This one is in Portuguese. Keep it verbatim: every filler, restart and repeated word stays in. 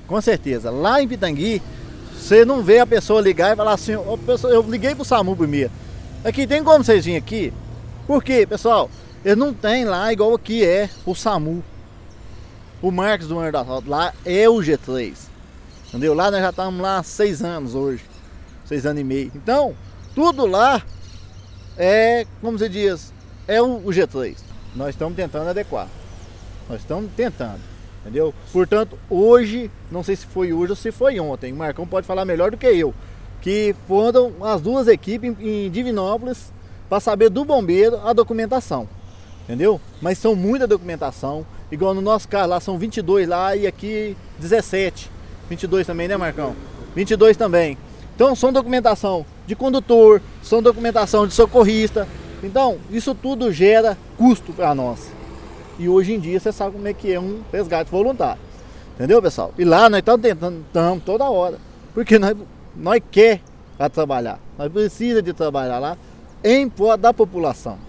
Com certeza. Lá em Pitangui, você não vê a pessoa ligar e falar assim, oh, pessoal, eu liguei pro SAMU primeiro. Aqui tem como vocês virem aqui? Por quê, pessoal? Eles não tem lá igual aqui é o SAMU. O Marcos do Morro do Asfalto lá é o G três. Entendeu? Lá nós já estamos lá há seis anos hoje. Seis anos e meio. Então, tudo lá é, como você diz, é o G três. Nós estamos tentando adequar. Nós estamos tentando. Entendeu? Portanto, hoje, não sei se foi hoje ou se foi ontem, o Marcão pode falar melhor do que eu, que foram as duas equipes em Divinópolis para saber do bombeiro a documentação. Entendeu? Mas são muita documentação, igual no nosso caso lá são vinte e dois lá e aqui dezessete. vinte e dois também, né, Marcão? vinte e dois também. Então são documentação de condutor, são documentação de socorrista. Então, isso tudo gera custo para nós. E hoje em dia você sabe como é que é um resgate voluntário. Entendeu, pessoal? E lá nós estamos tentando, estamos toda hora. Porque nós, nós quer para trabalhar. Nós precisamos de trabalhar lá em prol da população.